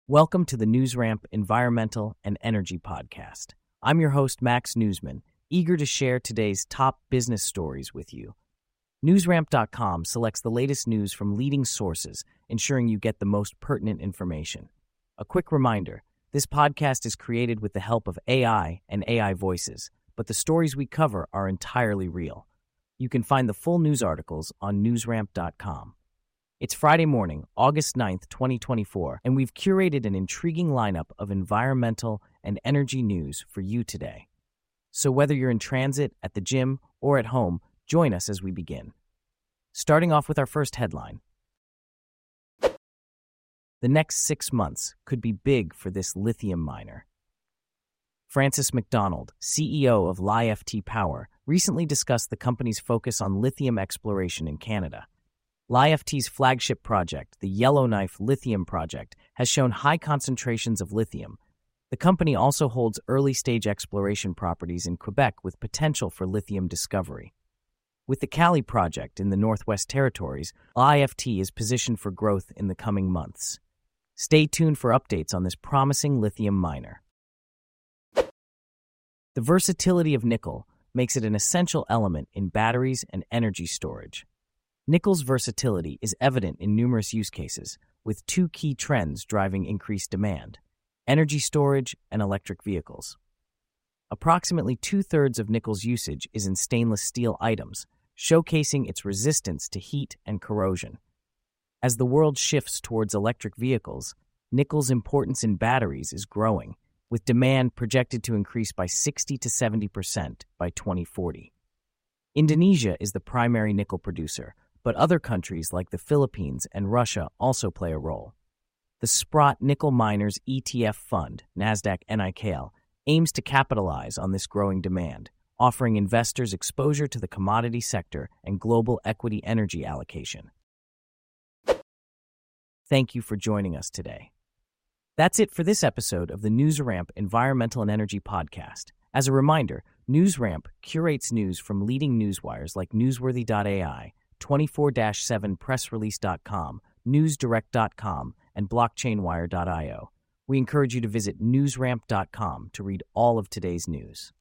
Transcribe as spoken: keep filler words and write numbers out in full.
Welcome to the NewsRamp Environmental and Energy Podcast. I'm your host, Max Newsman, eager to share today's top business stories with you. NewsRamp dot com selects the latest news from leading sources, ensuring you get the most pertinent information. A quick reminder, this podcast is created with the help of A I and A I voices, but the stories we cover are entirely real. You can find the full news articles on NewsRamp dot com. It's Friday morning, August ninth, twenty twenty-four, and we've curated an intriguing lineup of environmental and energy news for you today. So whether you're in transit, at the gym, or at home, join us as we begin. Starting off with our first headline. The next six months could be big for this lithium miner. Francis McDonald, C E O of L I F T Power, recently discussed the company's focus on lithium exploration in Canada. L I F T's flagship project, the Yellowknife Lithium Project, has shown high concentrations of lithium. The company also holds early-stage exploration properties in Quebec with potential for lithium discovery. With the Kali Project in the Northwest Territories, L I F T is positioned for growth in the coming months. Stay tuned for updates on this promising lithium miner. The versatility of nickel makes it an essential element in batteries and energy storage. Nickel's versatility is evident in numerous use cases, with two key trends driving increased demand: energy storage and electric vehicles. Approximately two-thirds of nickel's usage is in stainless steel items, showcasing its resistance to heat and corrosion. As the world shifts towards electric vehicles, nickel's importance in batteries is growing, with demand projected to increase by sixty to seventy percent by twenty forty. Indonesia is the primary nickel producer, but other countries like the Philippines and Russia also play a role. The Sprott Nickel Miners E T F Fund, NASDAQ N I K L, aims to capitalize on this growing demand, offering investors exposure to the commodity sector and global equity energy allocation. Thank you for joining us today. That's it for this episode of the NewsRamp Environmental and Energy Podcast. As a reminder, NewsRamp curates news from leading newswires like Newsworthy dot A I, twenty-four seven press release dot com, newsdirect dot com, and blockchain wire dot io. We encourage you to visit newsramp dot com to read all of today's news.